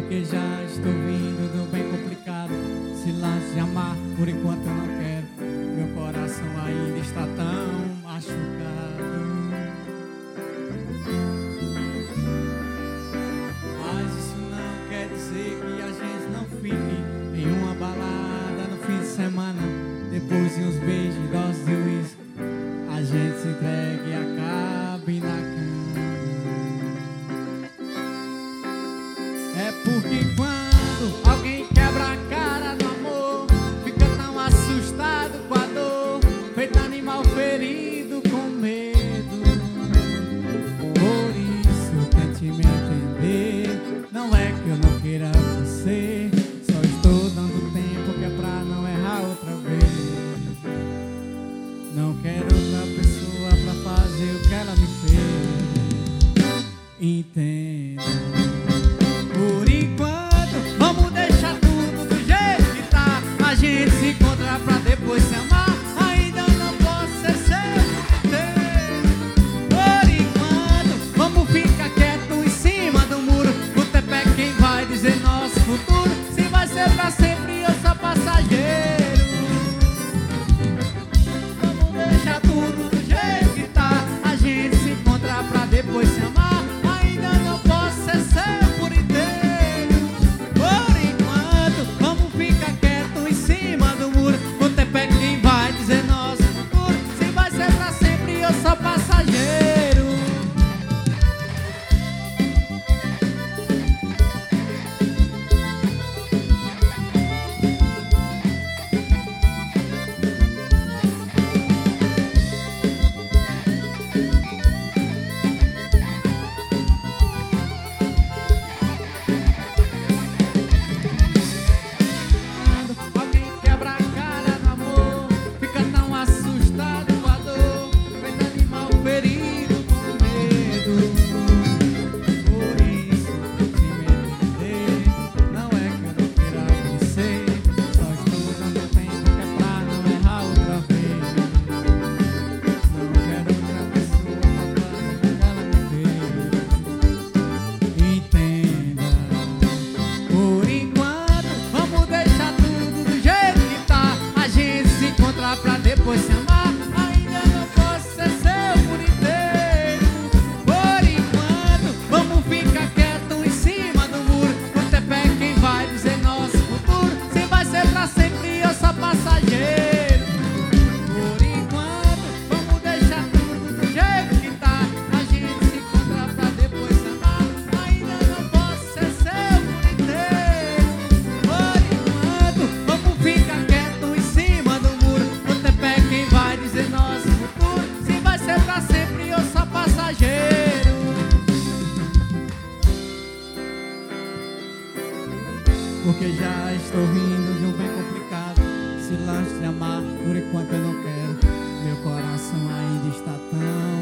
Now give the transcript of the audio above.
porque já estou vindo do bem complicado. Se lance de amar, por enquanto eu não quero. Meu coração ainda está tão machucado. Mas isso não quer dizer que a gente não fique em uma balada no fim de semana. Depois de uns beijos e doses de uísque, a gente se entrega e acabe na cama. É porque quando alguém quebra a cara no amor, fica tão assustado com a dor, feito animal ferido com medo. Por isso tente me entender, não é que eu não queira você, só estou dando tempo que é pra não errar outra vez. Não quero outra pessoa pra fazer o que ela me fez. Entenda. Por enquanto, vamos deixar tudo do jeito que tá. A gente se encontra pra depois se amar. Ainda não posso ser seu inteiro. Por enquanto, vamos ficar quieto em cima do muro. O tempo é quem vai dizer nosso futuro. Se vai ser pra sempre ou só passageiro. Tudo do jeito que tá, a gente se encontra pra depois se amar. Ainda não posso ser seu por inteiro. Por enquanto, vamos ficar quieto em cima do muro. O tempo é quem vai dizer nosso futuro. Se vai ser pra sempre ou só passageiro. Pra depois se amar, ainda não posso ser seu por inteiro. Por enquanto, vamos ficar quieto em cima do muro. O tempo é quem vai dizer nosso futuro. Se vai ser pra sempre ou só passageiro. Por enquanto, vamos deixar tudo do jeito que tá. A gente se encontra pra depois se amar. Ainda não posso ser seu por inteiro. Por enquanto, vamos ficar quieto em cima do muro. Quem vai dizer nosso futuro, se vai ser pra sempre ou só passageiro. Porque já estou rindo de um bem complicado. Se lance de amar, por enquanto eu não quero. Meu coração ainda está tão